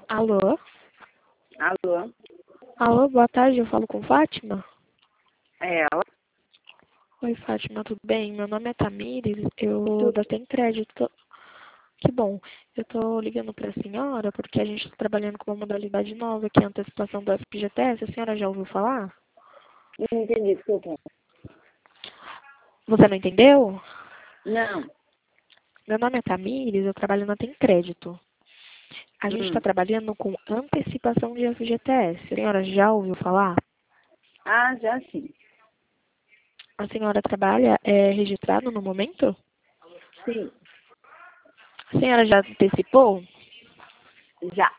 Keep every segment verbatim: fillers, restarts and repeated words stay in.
Alô? Alô? Alô, boa tarde, eu falo com Fátima? É ela? Oi, Fátima, tudo bem? Meu nome é Tamires, eu Tu- da Tem Crédito. Que bom, eu tô ligando pra senhora porque a gente está trabalhando com uma modalidade nova, que é a antecipação do F G T S. A senhora já ouviu falar? Não entendi, desculpa. Você não entendeu? Não. Meu nome é Tamires, eu trabalho na Tem Crédito. A gente está Hum. trabalhando com antecipação de F G T S. A senhora já ouviu falar? Ah, já sim. A senhora trabalha é, registrado no momento? Sim, A senhora já antecipou já.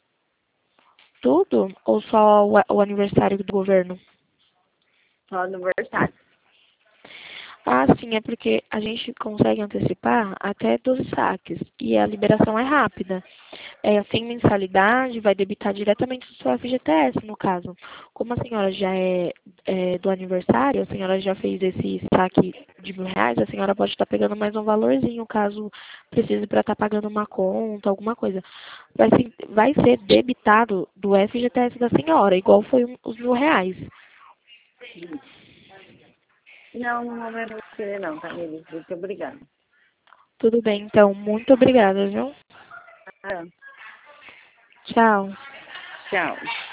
tudo ou só o, o aniversário do governo? Só no aniversário. Ah, sim, é porque a gente consegue antecipar até doze saques e a liberação é rápida. É sem mensalidade, vai debitar diretamente do seu F G T S, no caso. Como a senhora já é, é do aniversário, a senhora já fez esse saque de mil reais, a senhora pode estar pegando mais um valorzinho, caso precise para estar pagando uma conta, alguma coisa. Vai, se- vai ser debitado do F G T S da senhora, igual foi um- os mil reais. Não, no momento não vou querer não, tá, Mili? Muito obrigada. Tudo bem, então, muito obrigada, viu? Ah, Tchau. tchau.